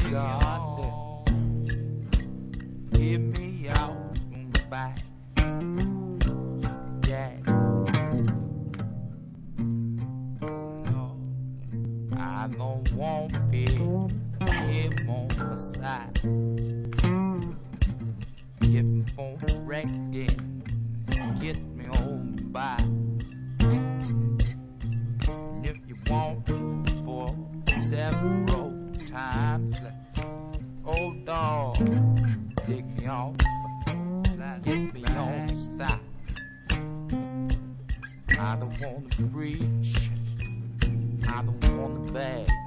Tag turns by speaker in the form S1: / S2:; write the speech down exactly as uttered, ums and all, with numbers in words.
S1: God, get me out from the back. Yeah. No, I don't want it. Him on the side. Get me for wrecking. Get me on by. And if you want for several times, like, oh dog, dig me off, get me on the stop. I don't wanna preach, I don't wanna beg.